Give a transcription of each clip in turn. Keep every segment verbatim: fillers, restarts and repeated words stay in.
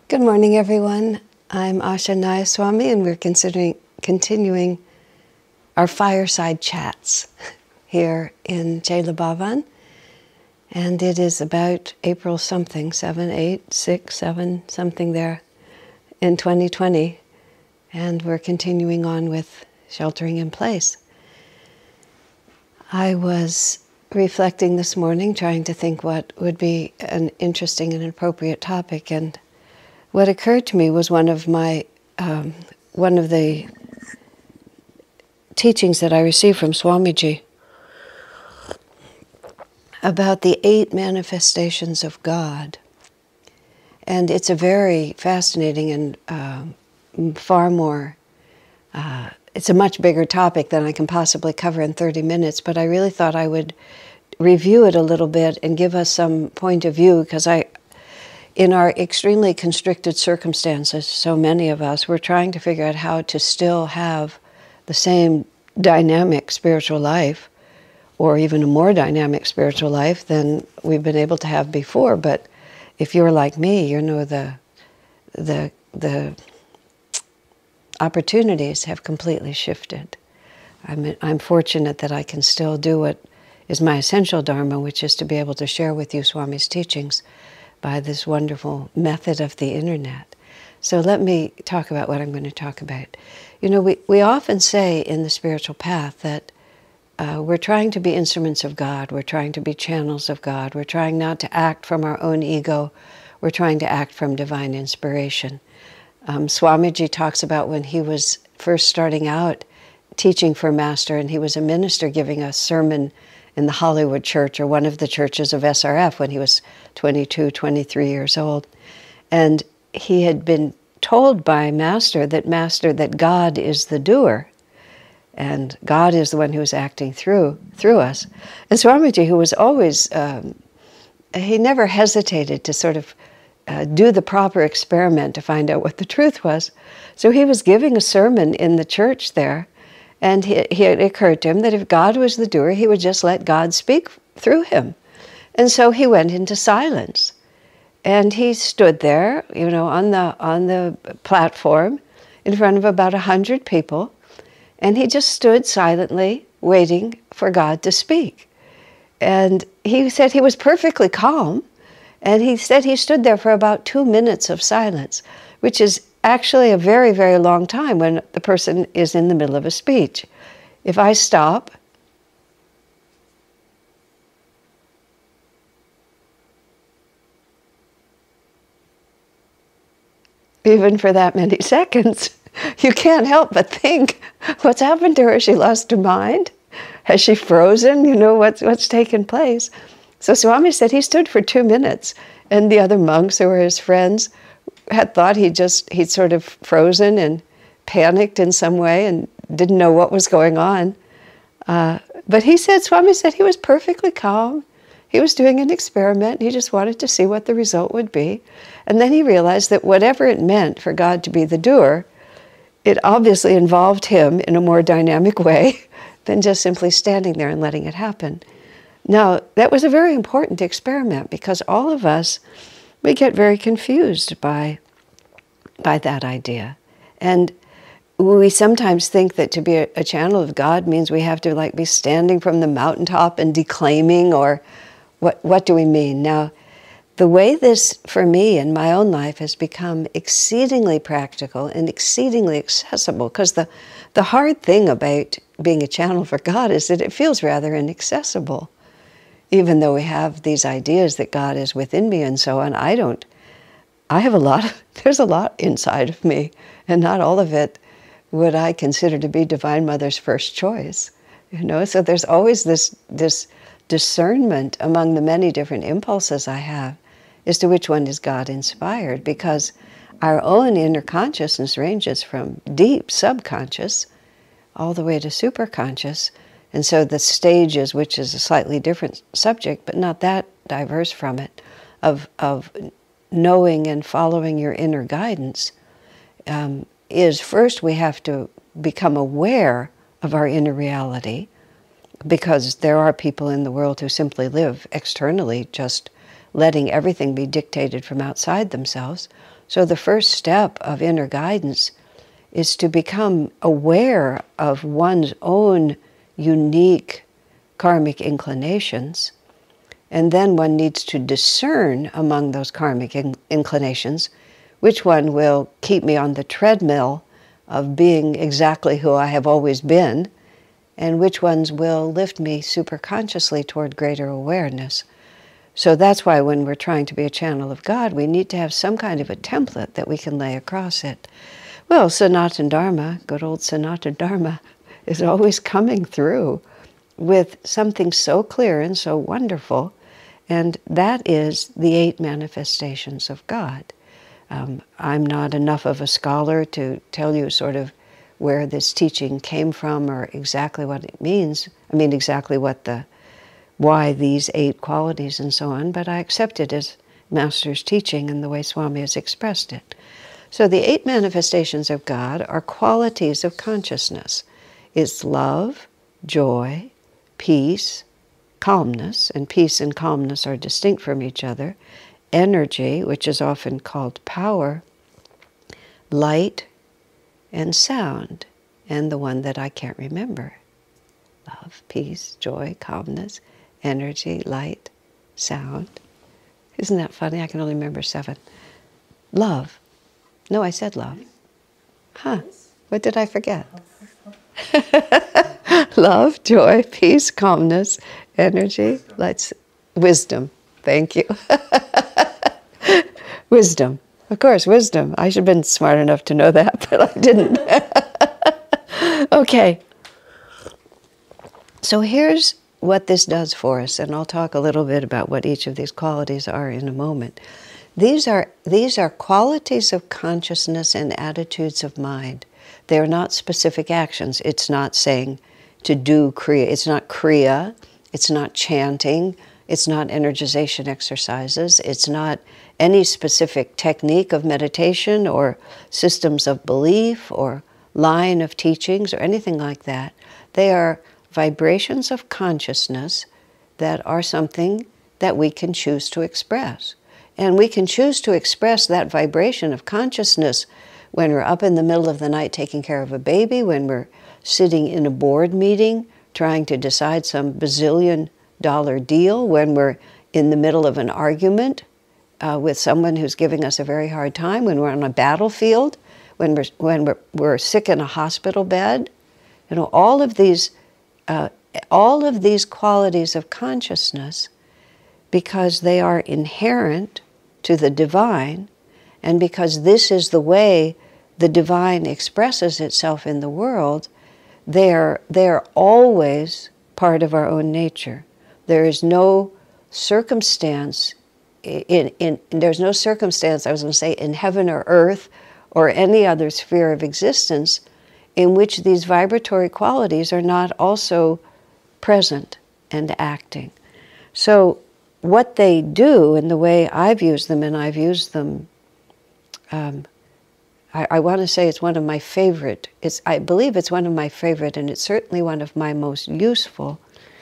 Good morning, everyone. I'm Asha Nayaswami, and we're considering continuing our fireside chats here in Chela Bhavan. And it is about April something, seven, eight, six, seven, something there in twenty twenty. And we're continuing on with sheltering in place. I was reflecting this morning, trying to think what would be an interesting and appropriate topic, and what occurred to me was one of my, um, one of the teachings that I received from Swamiji about the eight manifestations of God. And it's a very fascinating and uh, far more, uh, it's a much bigger topic than I can possibly cover in thirty minutes, but I really thought I would review it a little bit and give us some point of view, because I, in our extremely constricted circumstances, so many of us, we're trying to figure out how to still have the same dynamic spiritual life, or even a more dynamic spiritual life than we've been able to have before. But if you're like me, you know the the the opportunities have completely shifted. I'm I'm fortunate that I can still do what is my essential dharma, which is to be able to share with you Swami's teachings by this wonderful method of the internet. So let me talk about what I'm going to talk about. You know, we, we often say in the spiritual path that uh, we're trying to be instruments of God, we're trying to be channels of God, we're trying not to act from our own ego, we're trying to act from divine inspiration. Um, Swamiji talks about when he was first starting out teaching for Master, and he was a minister giving a sermon in the Hollywood church, or one of the churches of S R F, when he was twenty-two, twenty-three years old. And he had been told by Master that Master, that God is the doer, and God is the one who is acting through through us. And Swamiji, who was always, um, he never hesitated to sort of uh, do the proper experiment to find out what the truth was. So he was giving a sermon in the church there, and he, he, it occurred to him that if God was the doer, he would just let God speak through him. And so he went into silence. And he stood there, you know, on the, on the platform in front of about a hundred people, and he just stood silently waiting for God to speak. And he said he was perfectly calm, and he said he stood there for about two minutes of silence, which is actually a very, very long time when the person is in the middle of a speech. If I stop, even for that many seconds, you can't help but think, what's happened to her? Has she lost her mind? Has she frozen? You know, what's, what's taken place? So Swami said he stood for two minutes, and the other monks who were his friends had thought he just, he'd sort of frozen and panicked in some way and didn't know what was going on. Uh, but he said, Swami said he was perfectly calm. He was doing an experiment. He just wanted to see what the result would be. And then he realized that whatever it meant for God to be the doer, it obviously involved him in a more dynamic way than just simply standing there and letting it happen. Now, that was a very important experiment, because all of us, we get very confused by, by that idea. And we sometimes think that to be a, a channel of God means we have to like be standing from the mountaintop and declaiming, or what, what do we mean? Now, the way this, for me, in my own life, has become exceedingly practical and exceedingly accessible, because the, the hard thing about being a channel for God is that it feels rather inaccessible. Even though we have these ideas that God is within me and so on, I don't, I have a lot, of, there's a lot inside of me, and not all of it would I consider to be Divine Mother's first choice. You know, so there's always this, this discernment among the many different impulses I have as to which one is God-inspired, because our own inner consciousness ranges from deep subconscious all the way to superconscious. And so the stages, which is a slightly different subject, but not that diverse from it, of, of knowing and following your inner guidance, um, is first we have to become aware of our inner reality, because there are people in the world who simply live externally, just letting everything be dictated from outside themselves. So the first step of inner guidance is to become aware of one's own unique karmic inclinations, and then one needs to discern among those karmic in- inclinations which one will keep me on the treadmill of being exactly who I have always been, and which ones will lift me superconsciously toward greater awareness. So that's why when we're trying to be a channel of God, we need to have some kind of a template that we can lay across it. Well, Sanatana Dharma, good old Sanatana Dharma, is always coming through with something so clear and so wonderful, and that is the eight manifestations of God. Um, I'm not enough of a scholar to tell you sort of where this teaching came from or exactly what it means. I mean, exactly what the, why these eight qualities and so on, but I accept it as Master's teaching and the way Swami has expressed it. So the eight manifestations of God are qualities of consciousness. It's love, joy, peace, calmness, and peace and calmness are distinct from each other, energy, which is often called power, light, and sound, and the one that I can't remember. Love, peace, joy, calmness, energy, light, sound. Isn't that funny? I can only remember seven. Love. No, I said love. Huh. What did I forget? Love, joy, peace, calmness, energy, light, wisdom. Thank you. Wisdom. Of course, wisdom. I should have been smart enough to know that, but I didn't. Okay. So here's what this does for us, and I'll talk a little bit about what each of these qualities are in a moment. These are, these are qualities of consciousness and attitudes of mind. They are not specific actions. It's not saying to do kriya. It's not kriya. It's not chanting. It's not energization exercises. It's not any specific technique of meditation or systems of belief or line of teachings or anything like that. They are vibrations of consciousness that are something that we can choose to express. And we can choose to express that vibration of consciousness when we're up in the middle of the night taking care of a baby, when we're sitting in a board meeting trying to decide some bazillion dollar deal, when we're in the middle of an argument uh, with someone who's giving us a very hard time, when we're on a battlefield, when we're, when we're, we're sick in a hospital bed. You know, all of these, uh, all of these qualities of consciousness, because they are inherent to the divine, and because this is the way the divine expresses itself in the world, they're, they're always part of our own nature. There is no circumstance, in, in, there's no circumstance, I was going to say, in heaven or earth or any other sphere of existence in which these vibratory qualities are not also present and acting. So what they do, and the way I've used them, and I've used them, um, I, I want to say it's one of my favorite, it's, I believe it's one of my favorite, and it's certainly one of my most useful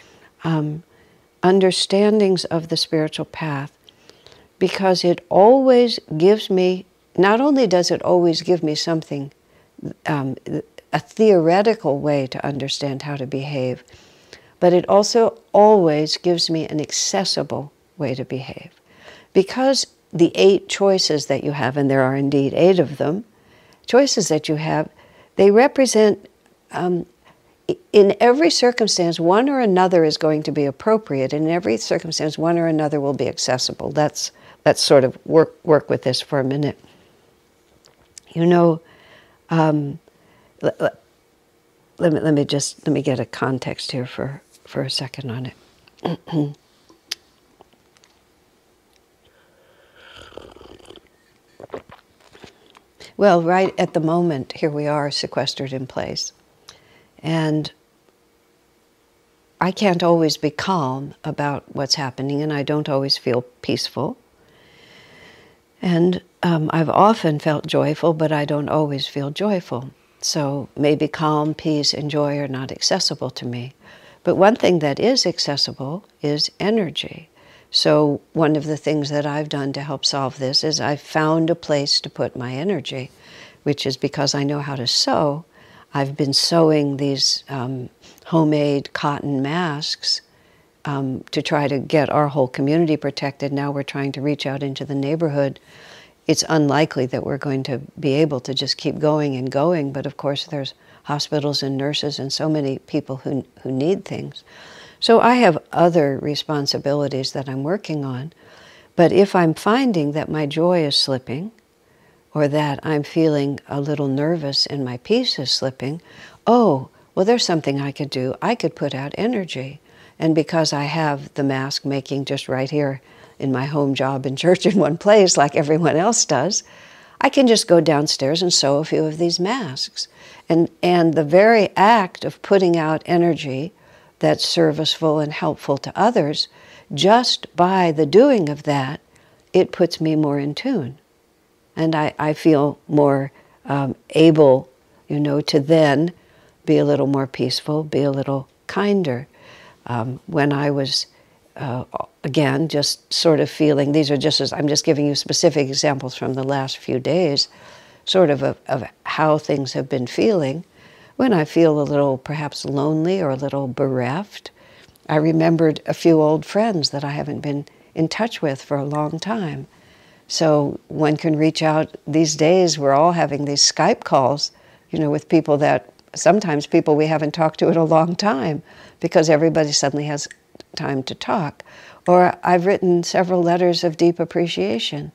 um, understandings of the spiritual path, because it always gives me, not only does it always give me something, um, a theoretical way to understand how to behave, but it also always gives me an accessible way to behave. Because the eight choices that you have, and there are indeed eight of them, choices that you have, they represent, um, in every circumstance, one or another is going to be appropriate. In every circumstance, one or another will be accessible. Let's, let's sort of work, work with this for a minute. You know, um, let, let, let, me, let me just, let me get a context here for, for a second on it. Well, right at the moment, here we are sequestered in place. And I can't always be calm about what's happening, and I don't always feel peaceful. And um, I've often felt joyful, but I don't always feel joyful. So maybe calm, peace, and joy are not accessible to me. But one thing that is accessible is energy. So one of the things that I've done to help solve this is I've found a place to put my energy, which is because I know how to sew. I've been sewing these um, homemade cotton masks um, to try to get our whole community protected. Now we're trying to reach out into the neighborhood. It's unlikely that we're going to be able to just keep going and going, but of course there's hospitals and nurses and so many people who, who need things. So I have other responsibilities that I'm working on. But if I'm finding that my joy is slipping, or that I'm feeling a little nervous and my peace is slipping, oh, well, there's something I could do. I could put out energy. And because I have the mask making just right here in my home job and church in one place like everyone else does, I can just go downstairs and sew a few of these masks. And, and the very act of putting out energy that's serviceful and helpful to others, just by the doing of that, it puts me more in tune. And I, I feel more um, able, you know, to then be a little more peaceful, be a little kinder. Um, when I was, uh, again, just sort of feeling, these are just, as I'm just giving you specific examples from the last few days, sort of, of of how things have been feeling. When I feel a little perhaps lonely or a little bereft, I remembered a few old friends that I haven't been in touch with for a long time. So one can reach out these days. We're all having these Skype calls, you know, with people that, sometimes people we haven't talked to in a long time, because everybody suddenly has time to talk. Or I've written several letters of deep appreciation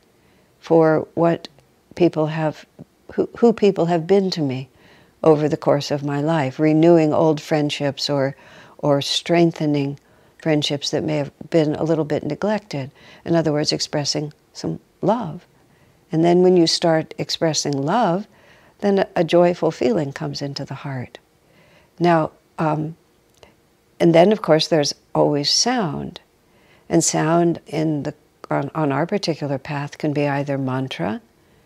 for what people have, who, who people have been to me over the course of my life, renewing old friendships or, or strengthening friendships that may have been a little bit neglected. In other words, expressing some love. And then when you start expressing love, then a, a joyful feeling comes into the heart. Now, um, and then of course there's always sound. And sound in the, on, on our particular path can be either mantra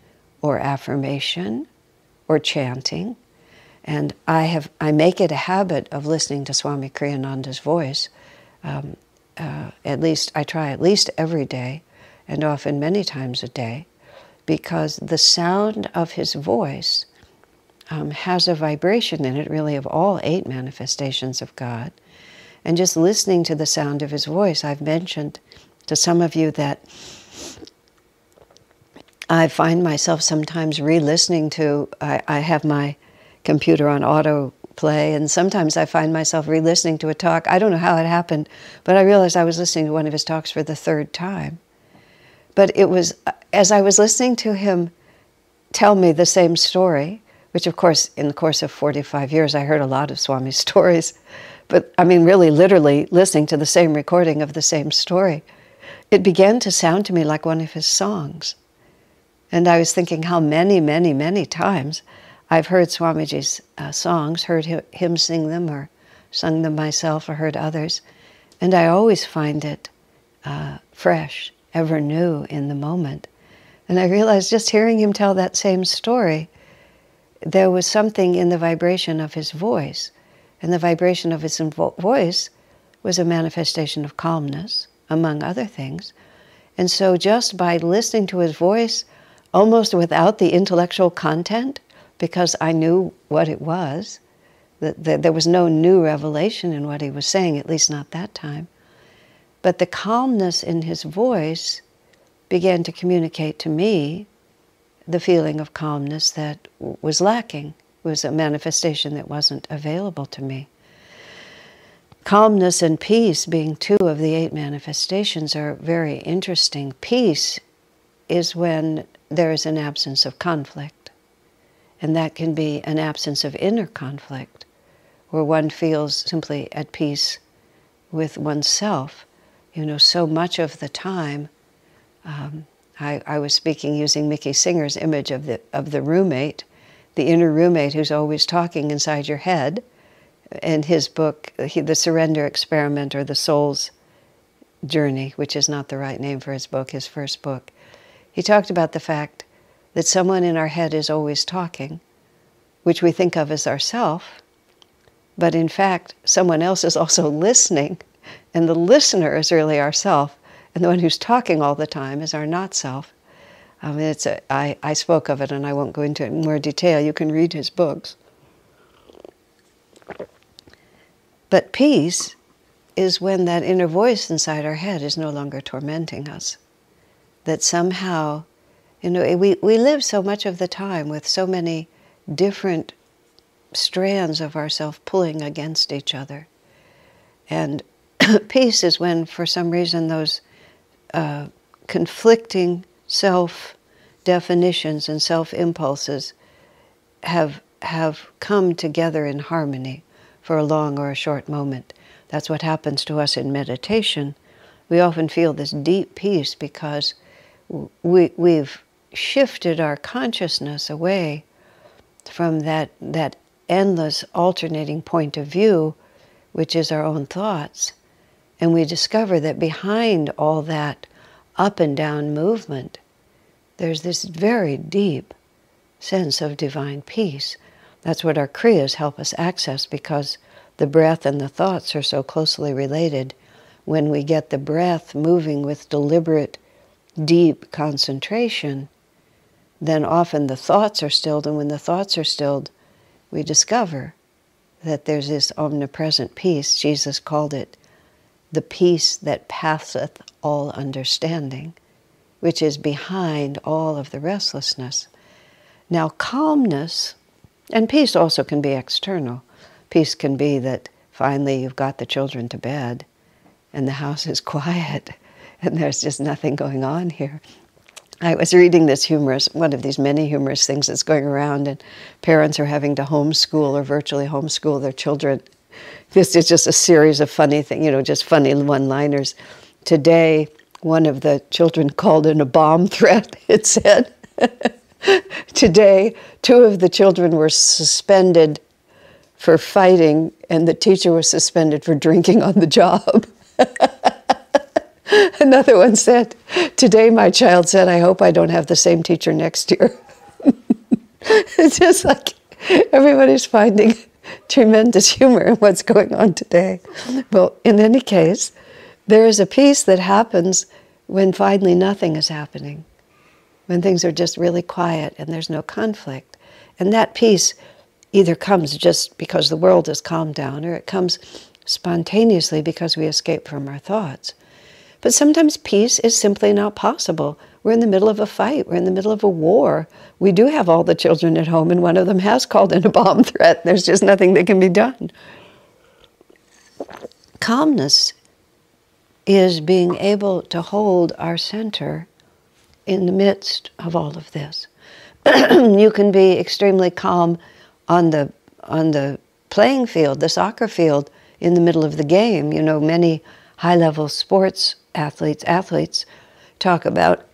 or affirmation or chanting. And I have I make it a habit of listening to Swami Kriyananda's voice. Um, uh, at least I try at least every day, and often many times a day, because the sound of his voice um, has a vibration in it, really, of all eight manifestations of God. And just listening to the sound of his voice, I've mentioned to some of you that I find myself sometimes re-listening to, I, I have my computer on autoplay, and sometimes I find myself re-listening to a talk. I don't know how it happened, but I realized I was listening to one of his talks for the third time. But it was, as I was listening to him tell me the same story, which of course, in the course of forty-five years, I heard a lot of Swami's stories, but I mean really literally listening to the same recording of the same story, it began to sound to me like one of his songs. And I was thinking how many, many, many times I've heard Swamiji's uh, songs, heard him, him sing them, or sung them myself, or heard others, and I always find it uh, fresh, ever new in the moment. And I realized just hearing him tell that same story, there was something in the vibration of his voice, and the vibration of his voice was a manifestation of calmness, among other things. And so just by listening to his voice, almost without the intellectual content, because I knew what it was, that, that there was no new revelation in what he was saying, at least not that time. But the calmness in his voice began to communicate to me the feeling of calmness that was lacking, was a manifestation that wasn't available to me. Calmness and peace, being two of the eight manifestations, are very interesting. Peace is when there is an absence of conflict. And that can be an absence of inner conflict, where one feels simply at peace with oneself. You know, so much of the time, um, I, I was speaking using Mickey Singer's image of the, of the roommate, the inner roommate who's always talking inside your head. In his book, he, The Surrender Experiment, or The Soul's Journey, which is not the right name for his book, his first book, he talked about the fact that someone in our head is always talking, which we think of as ourself, but in fact, someone else is also listening, and the listener is really ourself, And the one who's talking all the time is our not-self. Um, it's a, I, I spoke of it, and I won't go into it in more detail. You can read his books. But peace is when that inner voice inside our head is no longer tormenting us. That somehow, you know, we, we live so much of the time with so many different strands of ourself pulling against each other. And peace is when, for some reason, those uh, conflicting self-definitions and self-impulses have, have come together in harmony for a long or a short moment. That's what happens to us in meditation. We often feel this deep peace because we, we've shifted our consciousness away from that, that endless alternating point of view, which is our own thoughts. And we discover that behind all that up and down movement, there's this very deep sense of divine peace. That's what our Kriyas help us access, because the breath and the thoughts are so closely related. When we get the breath moving with deliberate, deep concentration, then often the thoughts are stilled, and when the thoughts are stilled, we discover that there's this omnipresent peace. Jesus called it the peace that passeth all understanding, which is behind all of the restlessness. Now, calmness, and peace also can be external. Peace can be that finally you've got the children to bed and the house is quiet and there's just nothing going on here. I was reading this humorous, one of these many humorous things that's going around, and parents are having to homeschool or virtually homeschool their children. This is just a series of funny things, you know, just funny one-liners. Today, one of the children called in a bomb threat, it said. Today, two of the children were suspended for fighting, and the teacher was suspended for drinking on the job. Another one said, today my child said, I hope I don't have the same teacher next year. It's just like everybody's finding tremendous humor in what's going on today. Well, in any case, there is a peace that happens when finally nothing is happening, when things are just really quiet and there's no conflict. And that peace either comes just because the world has calmed down, or it comes spontaneously because we escape from our thoughts. But sometimes peace is simply not possible. We're in the middle of a fight. We're in the middle of a war. We do have all the children at home, and one of them has called in a bomb threat. There's just nothing that can be done. Calmness is being able to hold our center in the midst of all of this. You can be extremely calm on the, on the playing field, the soccer field, in the middle of the game. You know, many high-level sports athletes, athletes talk about,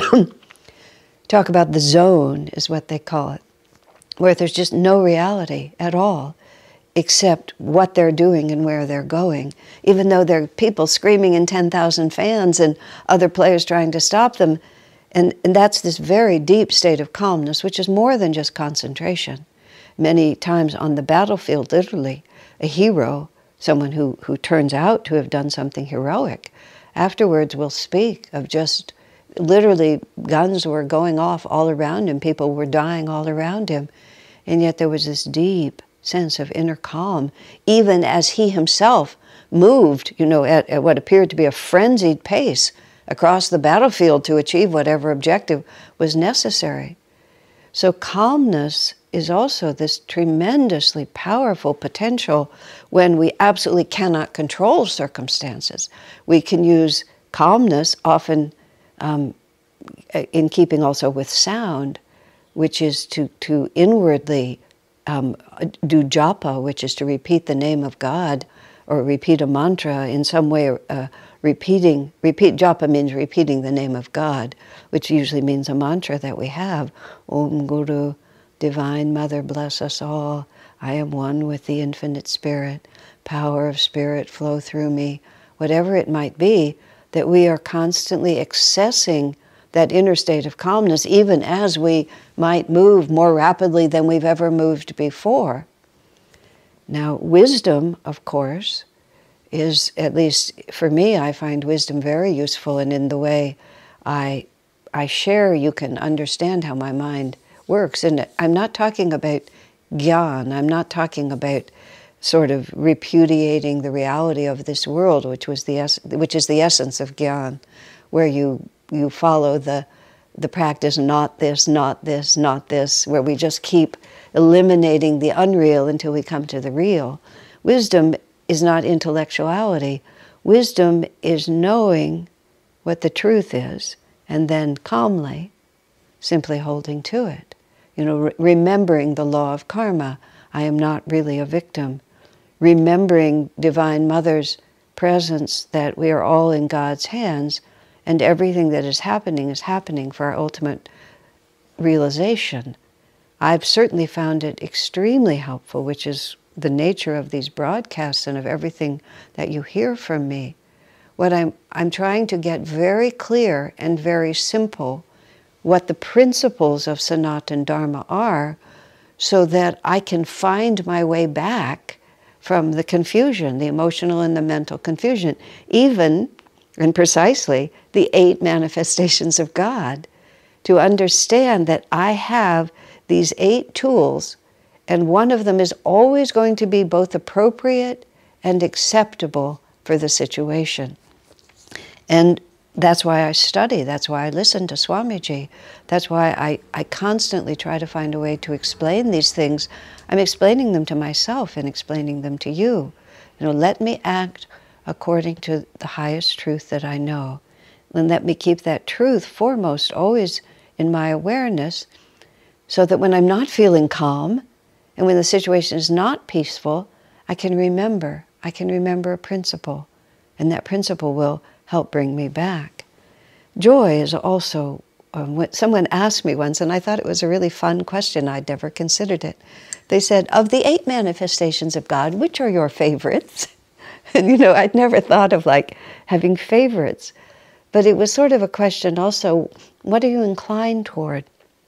talk about the zone, is what they call it, where there's just no reality at all, except what they're doing and where they're going. Even though there are people screaming and ten thousand fans and other players trying to stop them. And, and that's this very deep state of calmness, which is more than just concentration. Many times on the battlefield, literally, a hero, someone who, who turns out to have done something heroic, afterwards will speak of just literally guns were going off all around him, people were dying all around him, and yet there was this deep sense of inner calm, even as he himself moved, you know, at, at what appeared to be a frenzied pace across the battlefield to achieve whatever objective was necessary. So calmness is also this tremendously powerful potential when we absolutely cannot control circumstances. We can use calmness often um, in keeping also with sound, which is to, to inwardly um, do japa, which is to repeat the name of God, or repeat a mantra in some way. Uh, repeating, repeat japa means repeating the name of God, which usually means a mantra that we have. Om Guru, Divine Mother, bless us all. I am one with the Infinite Spirit. Power of Spirit flow through me. Whatever it might be, that we are constantly accessing that inner state of calmness, even as we might move more rapidly than we've ever moved before. Now, wisdom, of course, is, at least for me, I find wisdom very useful, and in the way I, I share, you can understand how my mind works. And I'm not talking about gyan, I'm not talking about sort of repudiating the reality of this world, which was the es- which is the essence of gyan, where you you follow the the practice, not this, not this, not this, where we just keep eliminating the unreal until we come to the real. Wisdom is not intellectuality. Wisdom is knowing what the truth is, and then calmly, simply holding to it. You know, re- remembering the law of karma. I am not really a victim. Remembering Divine Mother's presence, that we are all in God's hands, and everything that is happening is happening for our ultimate realization. I've certainly found it extremely helpful, which is the nature of these broadcasts and of everything that you hear from me. What I'm, I'm trying to get very clear and very simple what the principles of Sanatana Dharma are, so that I can find my way back from the confusion, the emotional and the mental confusion, even and precisely the eight manifestations of God, to understand that I have these eight tools, and one of them is always going to be both appropriate and acceptable for the situation. And that's why I study, that's why I listen to Swamiji, that's why I, I constantly try to find a way to explain these things. I'm explaining them to myself and explaining them to you. You know, let me act according to the highest truth that I know. And let me keep that truth foremost always in my awareness, so that when I'm not feeling calm, and when the situation is not peaceful, I can remember, I can remember a principle, and that principle will help bring me back. Joy is also, um, what someone asked me once, and I thought it was a really fun question, I'd never considered it. They said, of the eight manifestations of God, which are your favorites? And you know, I'd never thought of like having favorites. But it was sort of a question also, what are you inclined toward?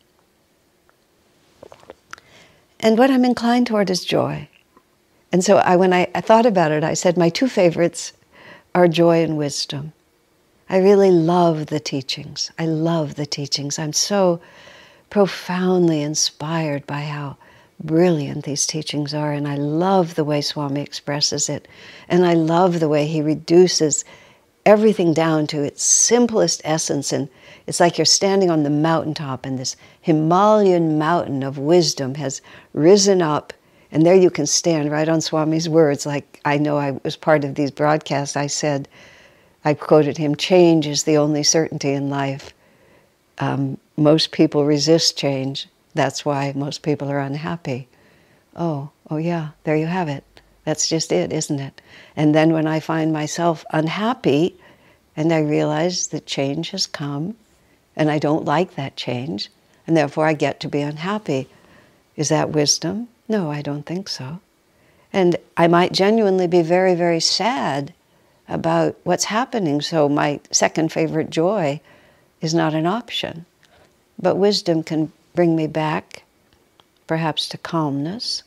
And what I'm inclined toward is joy. And so I, when I, I thought about it, I said my two favorites are joy and wisdom. I really love the teachings. I love the teachings. I'm so profoundly inspired by how brilliant these teachings are, and I love the way Swami expresses it, and I love the way he reduces everything down to its simplest essence, and it's like you're standing on the mountaintop and this Himalayan mountain of wisdom has risen up, and there you can stand right on Swami's words. Like, I know I was part of these broadcasts, I said, I quoted him, change is the only certainty in life. Um, most people resist change. That's why most people are unhappy. Oh, oh yeah, there you have it. That's just it, isn't it? And then when I find myself unhappy, and I realize that change has come, and I don't like that change, and therefore I get to be unhappy. Is that wisdom? No, I don't think so. And I might genuinely be very, very sad about what's happening, so my second favorite, joy, is not an option. But wisdom can bring me back, perhaps to calmness,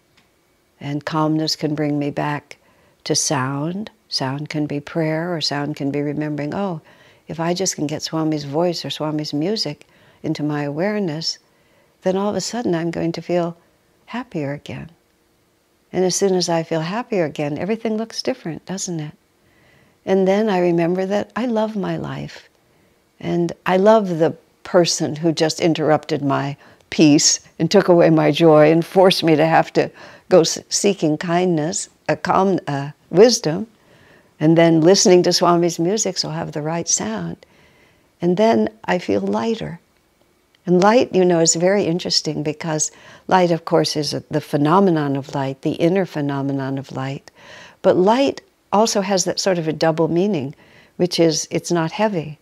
and calmness can bring me back to sound. Sound can be prayer, or sound can be remembering, oh, if I just can get Swami's voice or Swami's music into my awareness, then all of a sudden I'm going to feel happier again. And as soon as I feel happier again, everything looks different, doesn't it? And then I remember that I love my life. And I love the person who just interrupted my peace and took away my joy and forced me to have to go seeking kindness, a calm, uh, wisdom, and then listening to Swami's music so I'll have the right sound. And then I feel lighter. And light, you know, is very interesting because light, of course, is a, the phenomenon of light, the inner phenomenon of light. But light also has that sort of a double meaning, which is it's not heavy.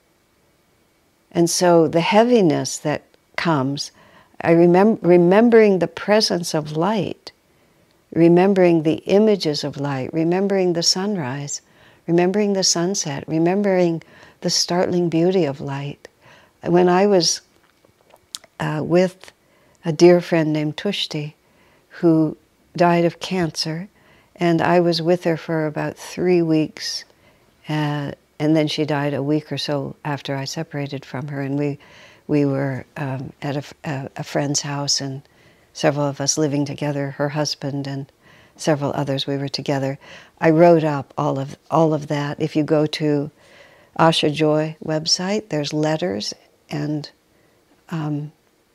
And so the heaviness that comes, I remember remembering the presence of light, remembering the images of light, remembering the sunrise, remembering the sunset, remembering the startling beauty of light. When I was uh, with a dear friend named Tushti, who died of cancer, And I was with her for about three weeks, uh, and then she died a week or so after I separated from her. And we, we were um, at a, a, a friend's house, and several of us living together, her husband and several others, we were together. I wrote up all of, all of that. If you go to Asha Joy website, there's letters, and um,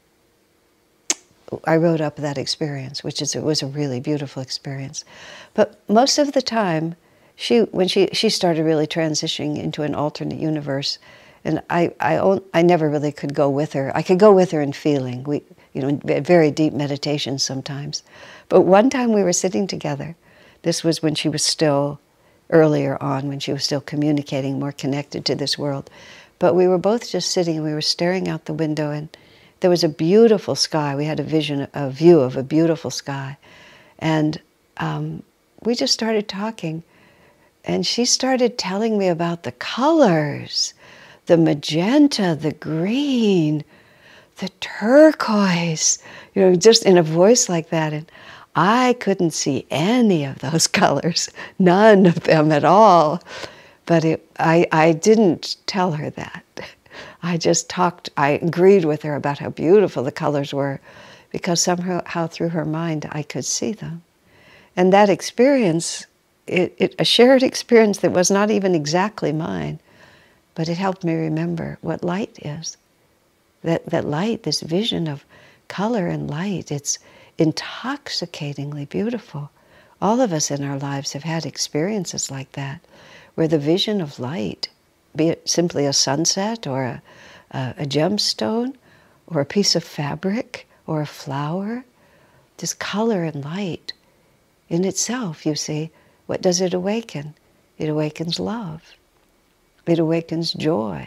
I wrote up that experience, which is, it was a really beautiful experience. But most of the time, she, when she, she started really transitioning into an alternate universe, and I, I, I never really could go with her. I could go with her in feeling, we, you know, very deep meditation sometimes. But one time we were sitting together. This was when she was still, earlier on, when she was still communicating, more connected to this world. But we were both just sitting, and we were staring out the window, and there was a beautiful sky. We had a vision, a view of a beautiful sky. And um, we just started talking. And she started telling me about the colors, the magenta, the green, the turquoise, you know, just in a voice like that. And I couldn't see any of those colors, none of them at all. But it, I, I didn't tell her that. I just talked, I agreed with her about how beautiful the colors were, because somehow how through her mind I could see them. And that experience, it, it, a shared experience that was not even exactly mine, but it helped me remember what light is. That, that light, this vision of color and light, it's intoxicatingly beautiful. All of us in our lives have had experiences like that, where the vision of light, be it simply a sunset or a, a, a gemstone or a piece of fabric or a flower, this color and light in itself, you see, what does it awaken? It awakens love. It awakens joy.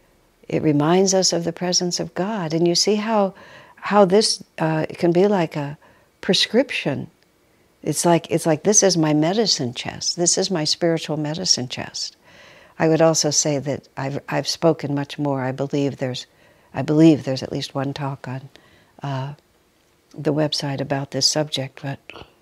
It reminds us of the presence of God. And you see how, how this uh, can be like a prescription. It's like, it's like, this is my medicine chest. This is my spiritual medicine chest. I would also say that I've, I've spoken much more. I believe there's, I believe there's at least one talk on uh, the website about this subject, but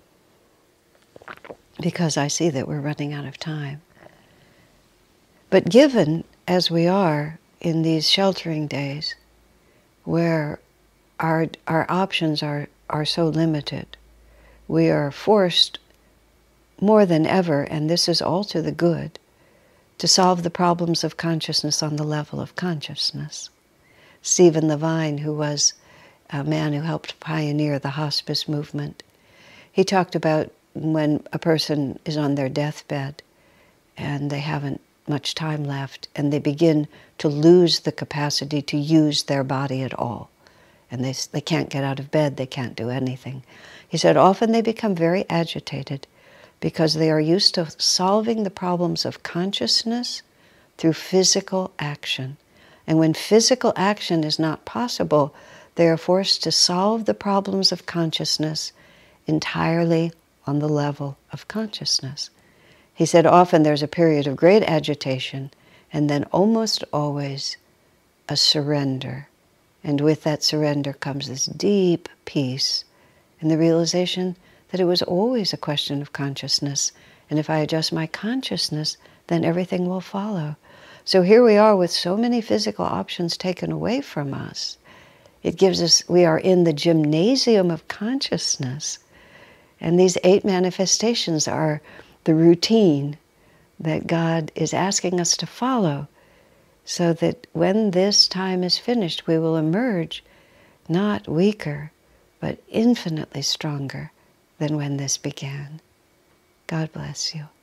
because I see that we're running out of time. But given as we are in these sheltering days, where our, our options are, are so limited, we are forced more than ever, and this is all to the good, to solve the problems of consciousness on the level of consciousness. Stephen Levine, who was a man who helped pioneer the hospice movement, he talked about when a person is on their deathbed and they haven't much time left, and they begin to lose the capacity to use their body at all. And they, they can't get out of bed, they can't do anything. He said often they become very agitated because they are used to solving the problems of consciousness through physical action. And when physical action is not possible, they are forced to solve the problems of consciousness entirely on the level of consciousness. He said often there's a period of great agitation, and then almost always a surrender. And with that surrender comes this deep peace and the realization that it was always a question of consciousness. And if I adjust my consciousness, then everything will follow. So here we are with so many physical options taken away from us. It gives us, we are in the gymnasium of consciousness. And these eight manifestations are the routine that God is asking us to follow, so that when this time is finished, we will emerge not weaker, but infinitely stronger than when this began. God bless you.